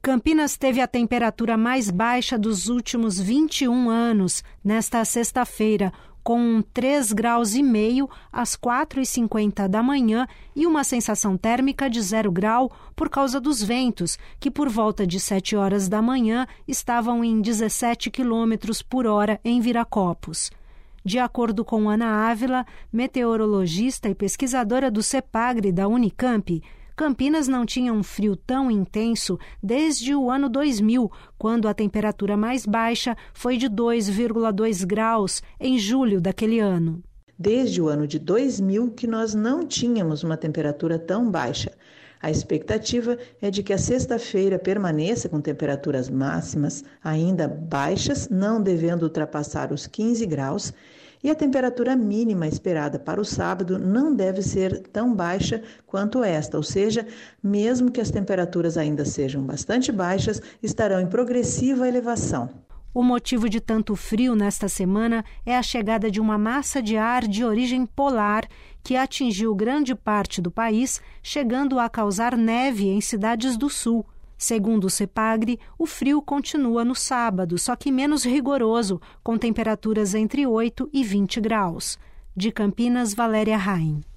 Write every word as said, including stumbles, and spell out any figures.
Campinas teve a temperatura mais baixa dos últimos vinte e um anos, nesta sexta-feira, com três graus e meio às quatro e cinquenta da manhã e uma sensação térmica de zero grau por causa dos ventos, que por volta de sete horas da manhã estavam em dezessete quilômetros por hora em Viracopos. De acordo com Ana Ávila, meteorologista e pesquisadora do CEPAGRE da Unicamp, Campinas não tinha um frio tão intenso desde o ano dois mil, quando a temperatura mais baixa foi de dois vírgula dois graus em julho daquele ano. Desde o ano de dois mil que nós não tínhamos uma temperatura tão baixa. A expectativa é de que a sexta-feira permaneça com temperaturas máximas ainda baixas, não devendo ultrapassar os quinze graus, e a temperatura mínima esperada para o sábado não deve ser tão baixa quanto esta, ou seja, mesmo que as temperaturas ainda sejam bastante baixas, estarão em progressiva elevação. O motivo de tanto frio nesta semana é a chegada de uma massa de ar de origem polar que atingiu grande parte do país, chegando a causar neve em cidades do sul. Segundo o CEPAGRE, o frio continua no sábado, só que menos rigoroso, com temperaturas entre oito e vinte graus. De Campinas, Valéria Raim.